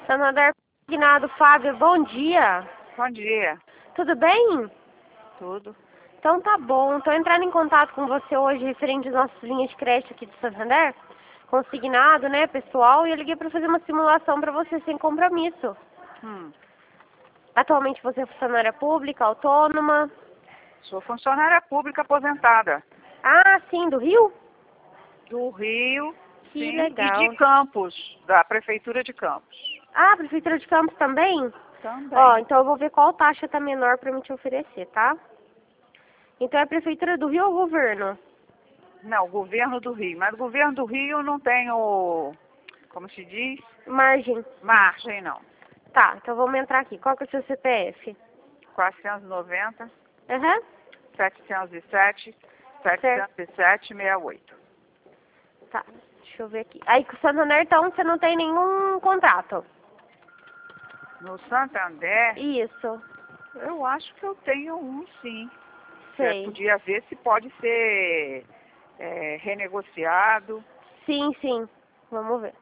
Santander Consignado, Fábio, bom dia. Bom dia. Tudo bem? Tudo. Então tá bom. Estou entrando em contato com você hoje referente às nossas linhas de crédito aqui do Santander. Consignado, né, pessoal? E eu liguei para fazer uma simulação para você sem compromisso. Atualmente você é funcionária pública, autônoma? Sou funcionária pública aposentada. Ah, sim, do Rio? Do Rio, Que sim, legal. e de Campos, da Prefeitura de Campos. Ah, Prefeitura de Campos também? Também. Ó, então eu vou ver qual taxa tá menor para me te oferecer, tá? Então é a Prefeitura do Rio ou governo? Não, governo do Rio. Mas o governo do Rio não tem como se diz? Margem. Margem, não. Tá, então vamos entrar aqui. Qual que é o seu CPF? 490, Aham. 707, 707, 68. Tá, deixa eu ver aqui. Aí com o Santander, então, você não tem nenhum contrato? No Santander, Isso, eu acho que eu tenho um, sim. sei. Podia ver se pode ser renegociado. Sim, sim. Vamos ver.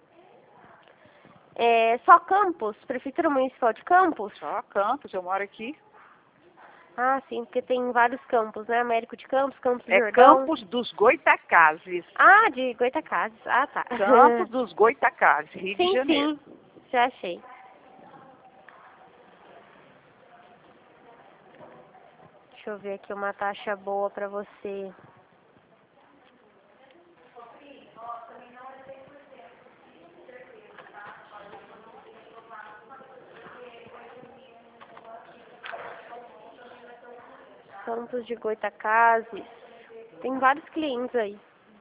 É, só Campos? Prefeitura Municipal de Campos? Só Campos, eu moro aqui. Ah, sim, porque tem vários campos, né? Américo de Campos, Campos do É Jordão. Campos dos Goitacazes. Ah, de Goitacazes. Ah, tá. Campos dos Goitacazes, Rio de Sim, Janeiro. sim. Já achei. Deixa eu ver aqui uma taxa boa pra você. Campos de Goitacazes. Tem vários clientes aí.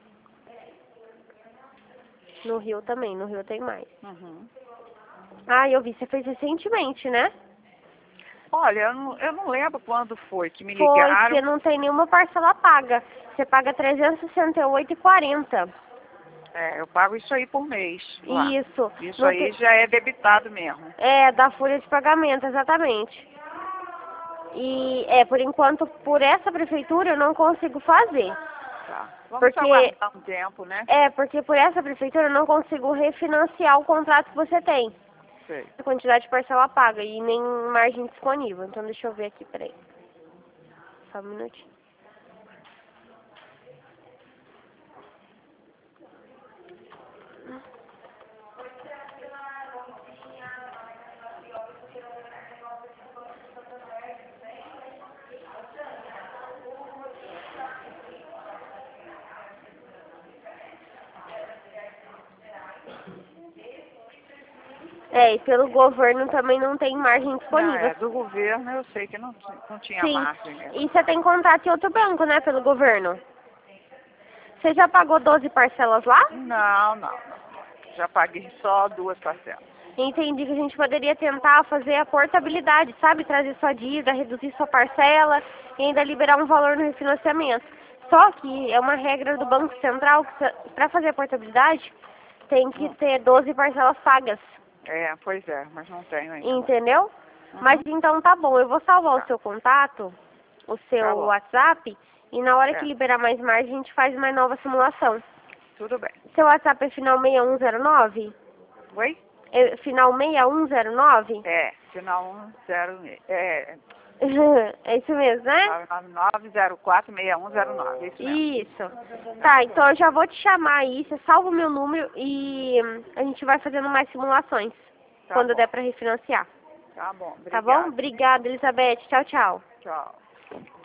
No Rio também, no Rio tem mais. Uhum. Ah, eu vi, você fez recentemente, né? Olha, eu não lembro quando foi que me Foi, ligaram. porque não tem nenhuma parcela paga. Você paga R$368,40. Eu pago isso aí por mês. Lá. Isso. Isso Não aí tem- já é debitado mesmo. É, da folha de pagamento, exatamente. E, por enquanto, por essa prefeitura eu não consigo fazer. Tá. Vamos Porque- aguardar um tempo, né? Porque por essa prefeitura eu não consigo refinanciar o contrato que você tem. Sei. A quantidade de parcela paga e nem margem disponível. Então deixa eu ver aqui, peraí. Só um minutinho. E pelo governo também não tem margem disponível. Do governo eu sei que não tinha Sim. margem mesmo. E você tem contrato em outro banco, né, pelo governo? Você já pagou 12 parcelas lá? Não. Já paguei só 2 parcelas. Entendi que a gente poderia tentar fazer a portabilidade, sabe? Trazer sua dívida, reduzir sua parcela e ainda liberar um valor no refinanciamento. Só que é uma regra do Banco Central que para fazer a portabilidade tem que ter 12 parcelas pagas. Pois é, mas não tenho ainda. Entendeu? Mas então tá bom, eu vou salvar o seu contato, o seu Tá bom. WhatsApp, e na hora que liberar mais margem a gente faz uma nova simulação. Tudo bem. Seu WhatsApp é final 6109? Oi? É final 6109? Final 10. É isso mesmo, né? 999046109. Isso mesmo. Isso. Tá, então eu já vou te chamar aí, você salva o meu número e a gente vai fazendo mais simulações quando bom. der pra refinanciar. Tá bom. Tá Obrigada. bom? Obrigada, Elizabeth. Tchau, tchau. Tchau.